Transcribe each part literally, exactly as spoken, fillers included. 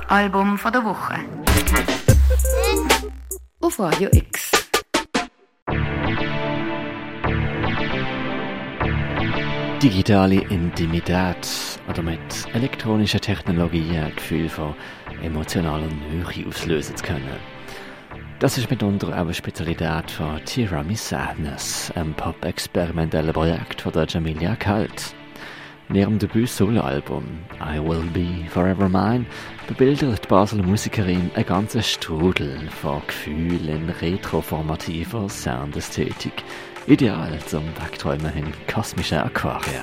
Album von der Woche. Auf Radio X. Digitale Intimität oder mit elektronischen Technologien ein Gefühl von emotionaler Nähe auslösen zu können. Das ist mitunter auch eine Spezialität von Tiramisu Sadness, einem pop-experimentellen Projekt von der Jamilia Kalt. In ihrem Debüt-Solo-Album I Will Be Forever Mine bebildert die Basler Musikerin einen ganzen Strudel von Gefühlen in retroformativer Soundästhetik. Ideal zum Wegträumen in kosmischen Aquarien.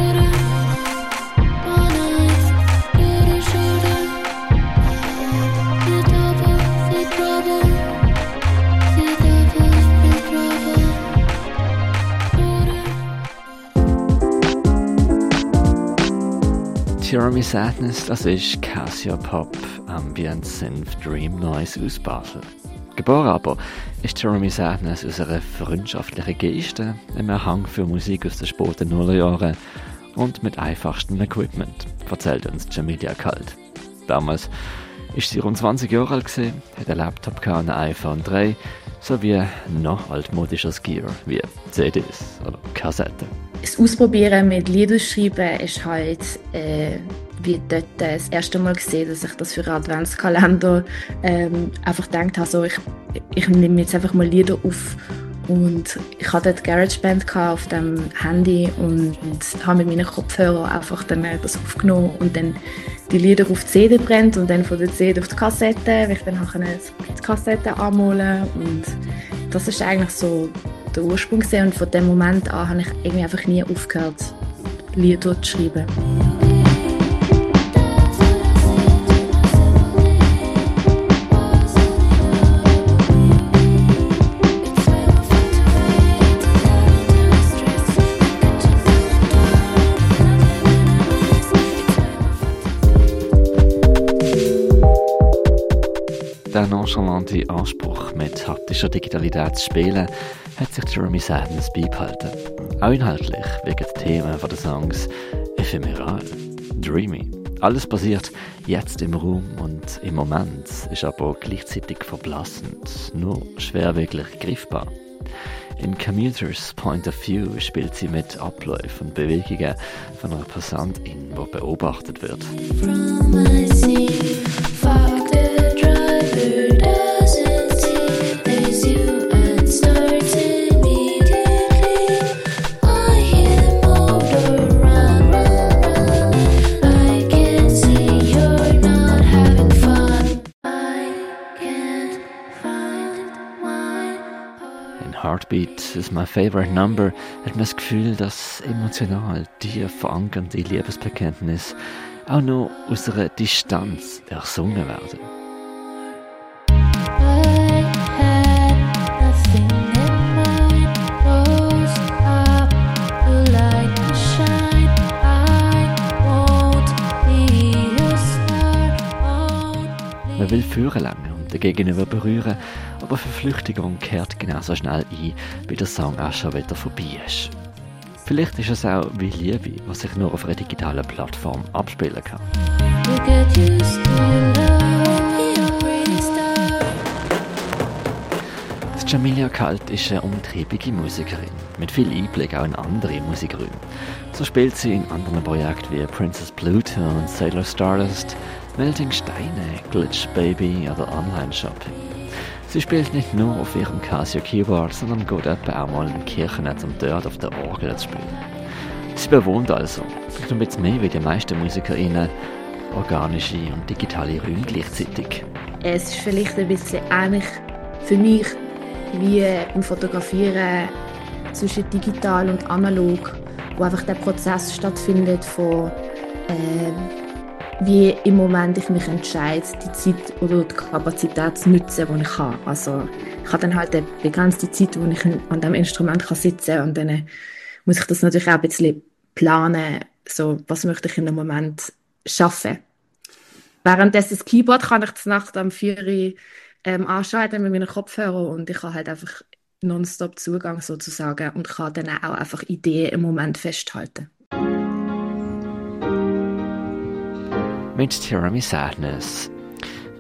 Tiramisu Sadness, das ist Casio-Pop, Ambient Synth Dream Noise aus Basel. Geboren aber ist Tiramisu Sadness aus einer freundschaftlichen Geste, einem Hang für Musik aus den späten Nullerjahren und mit einfachstem Equipment, erzählt uns Jamilia Kalt. Damals war sie rund zwanzig Jahre alt, gewesen, hat einen Laptop und ein iPhone drei sowie noch altmodisches Gear wie C Ds oder Kassetten. Das Ausprobieren mit Lieder schreiben ist halt äh, wie dort das erste Mal gesehen, dass ich das für einen Adventskalender ähm, einfach gedacht habe, so, ich, ich nehme jetzt einfach mal Lieder auf. Und ich hatte dort GarageBand auf dem Handy und, und habe mit meinen Kopfhörern einfach dann das aufgenommen und dann die Lieder auf die C D brennt und dann von der C D auf die Kassette, weil ich dann nachher die Kassette anmalen und das ist eigentlich so der Ursprung gewesen. Und von dem Moment an habe ich irgendwie einfach nie aufgehört, Lieder zu schreiben. Der nonchalante Anspruch, mit haptischer Digitalität zu spielen, hat sich Tiramisu Sadness beibehalten. Auch inhaltlich wirken die Themen der Songs ephemeral, dreamy. Alles passiert jetzt im Raum und im Moment, ist aber gleichzeitig verblassend, nur schwer wirklich greifbar. In Commuters Point of View spielt sie mit Abläufen und Bewegungen von einer Passantin, die beobachtet wird. Heartbeat is my favorite number hat man das Gefühl, dass emotional tief verankernde Liebesbekenntnisse auch noch aus einer Distanz ersungen werden. Man will führen lange und den Gegenüber berühren, aber Verflüchtigung kehrt genauso schnell ein, wie der Song auch schon wieder vorbei ist. Vielleicht ist es auch wie Liebe, was sich nur auf einer digitalen Plattform abspielen kann. Jamilia Kalt ist eine umtriebige Musikerin, mit viel Einblick auch in andere Musikräume. So spielt sie in anderen Projekten wie Princess Pluto und Sailor Stardust, Melting Steine, Glitch Baby oder Online Shopping. Sie spielt nicht nur auf ihrem Casio Keyboard, sondern geht etwa auch mal in Kirchen, um dort auf der Orgel zu spielen. Sie bewohnt also, ein bisschen mehr wie die meisten MusikerInnen, organische und digitale Räume gleichzeitig. Es ist vielleicht ein bisschen ähnlich für mich wie im Fotografieren zwischen digital und analog, wo einfach der Prozess stattfindet von äh, wie im Moment ich mich entscheide, die Zeit oder die Kapazität zu nutzen, die ich habe. Also ich habe dann halt eine begrenzte Zeit, wo ich an diesem Instrument kann sitzen kann und dann muss ich das natürlich auch ein bisschen planen, so, was möchte ich in einem Moment schaffen. Währenddessen das Keyboard kann ich das Nacht am vier Uhr ähm, anschalten mit meinen Kopfhörern und ich habe halt einfach nonstop Zugang sozusagen und kann dann auch einfach Ideen im Moment festhalten. Mit Tiramisu Sadness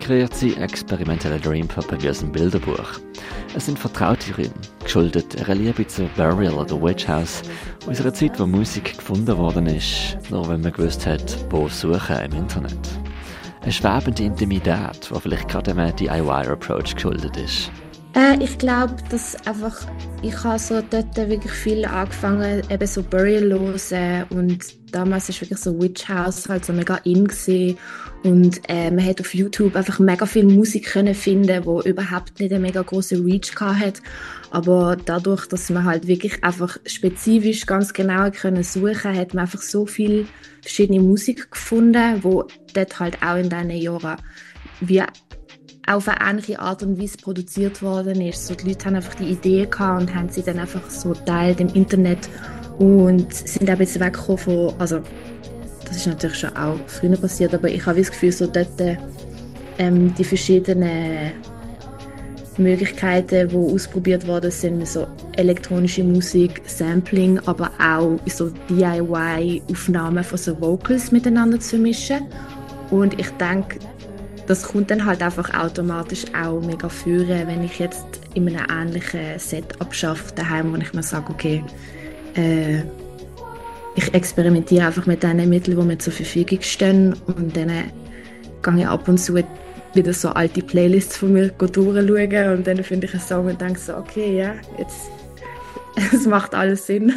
kreiert sie experimentelle Dreampuppen wie aus einem Bilderbuch. Es sind vertraute Räume, geschuldet einer Liebe zu Burial oder Witch House, aus einer Zeit, wo Musik gefunden worden ist, nur wenn man gewusst hat, wo suchen im Internet. Eine schwebende Intimität, die vielleicht gerade einem D I Y-Approach geschuldet ist. Äh, ich glaube, dass einfach, ich habe so dort wirklich viel angefangen, eben so Burial hören und damals war wirklich so Witch House halt so mega in gewesen. Und äh, man hat auf YouTube einfach mega viel Musik können finden, die überhaupt nicht einen mega grossen Reach hatte. Aber dadurch, dass man halt wirklich einfach spezifisch ganz genau können suchen, hat man einfach so viel verschiedene Musik gefunden, wo dort halt auch in diesen Jahren wie auf eine ähnliche Art und Weise produziert worden ist. So, die Leute haben einfach die Idee gehabt und haben sie dann einfach so geteilt im Internet und sind auch ein bisschen weggekommen von, also das ist natürlich schon auch früher passiert, aber ich habe das Gefühl, so dort ähm, die verschiedenen Möglichkeiten, die ausprobiert worden sind, so elektronische Musik, Sampling, aber auch so D I Y-Aufnahmen von so Vocals miteinander zu mischen. Und ich denke, das kommt dann halt einfach automatisch auch mega führen, wenn ich jetzt in einem ähnlichen Setup schaffe daheim, wo ich mir sage, okay, äh, ich experimentiere einfach mit den Mitteln, die mir zur Verfügung stehen, und dann gehe ich ab und zu wieder so alte Playlists von mir durchschauen und dann finde ich einen Song und denke so, okay, ja, jetzt es macht alles Sinn.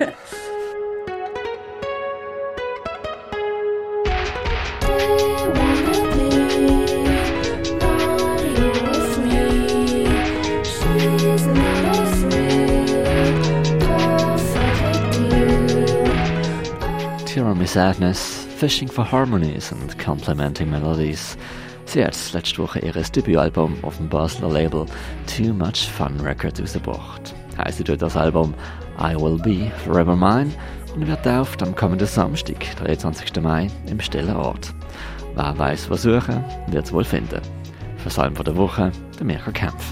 Tiramisu Sadness, Fishing for Harmonies and Complementing Melodies. Sie hat letzte Woche ihr Debütalbum auf dem Basler Label Too Much Fun Records rausgebracht. Heisst durch das Album I Will Be Forever Mine und wird tauft am kommenden Samstag, dreiundzwanzigsten Mai, im stillen Ort. Wer weiss, was suchen, wird es wohl finden. Für das Album der Woche, der Mirka Kempf.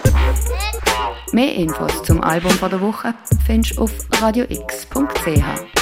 Mehr Infos zum Album der Woche findest du auf radio x punkt c h.